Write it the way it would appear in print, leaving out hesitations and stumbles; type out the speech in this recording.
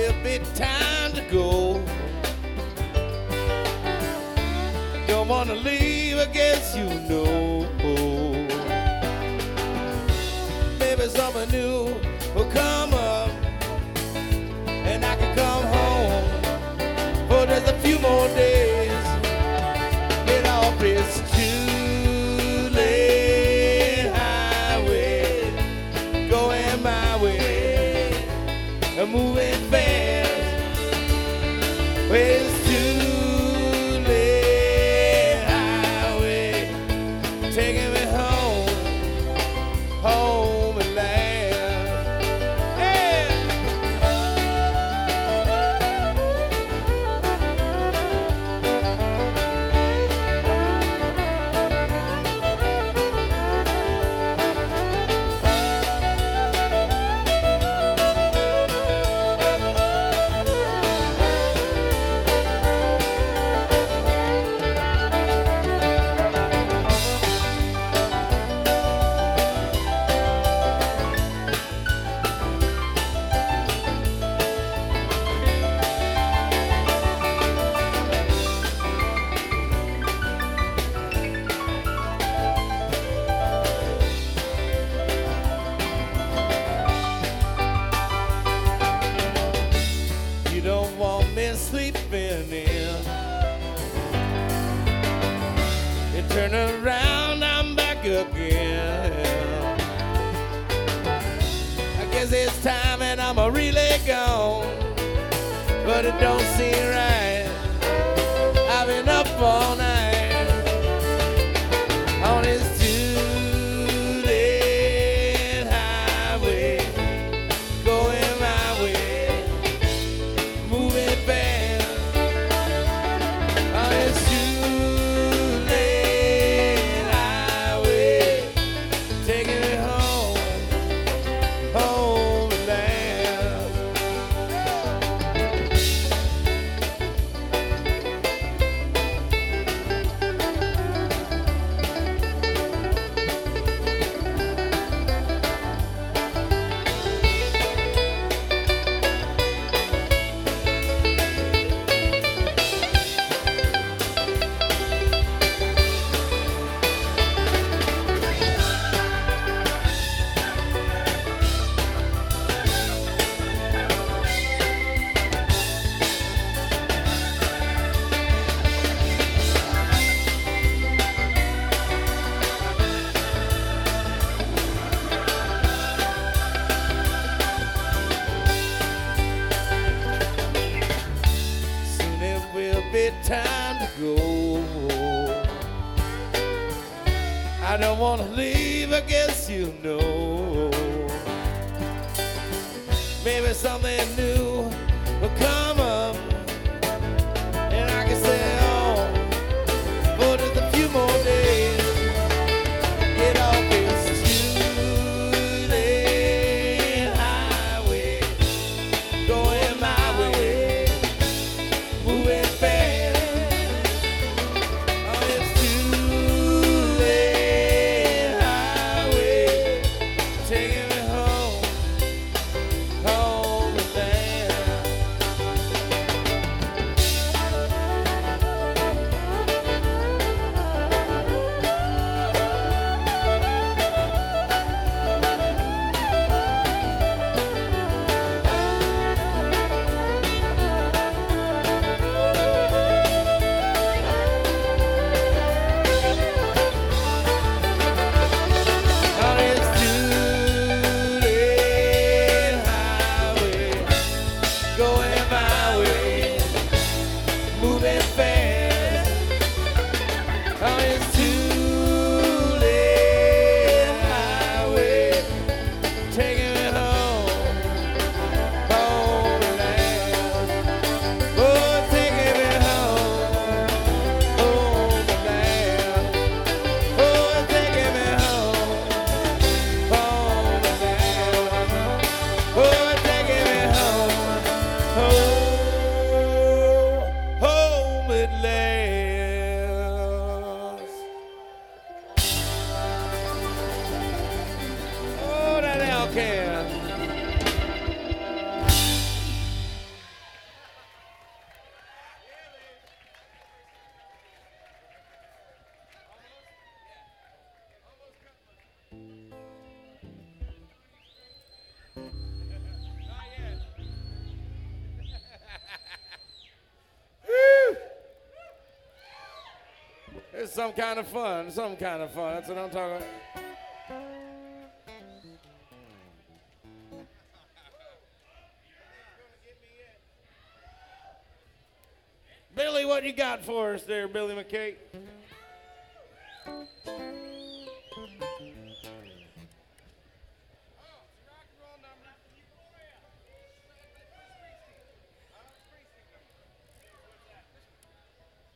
will be time to go. Don't wanna leave, I guess you know. Maybe something new will come up, and I can come home for just a few more days. Get off this two-lane highway, going my way, I'm moving fast. Well, it's two-lane highway, taking me home, home at last. Yeah. You don't want me sleeping in. You turn around, I'm back again. I guess it's time and I'm really gone, but it don't seem right. I've been up all night on this two-lane highway, going my way, moving fast on this two-lane highway, taking me home, home at last. Soon it will be time to go. I don't wanna leave, I guess you know. Maybe something new will come up, and I can stay on for just a few more days. Get off this two-lane highway, going my way, moving fast on this two-lane highway, taking me home, home at last. It's some kind of fun. Some kind of fun. That's what I'm talking about. Billy, what you got for us there, Billy McKay?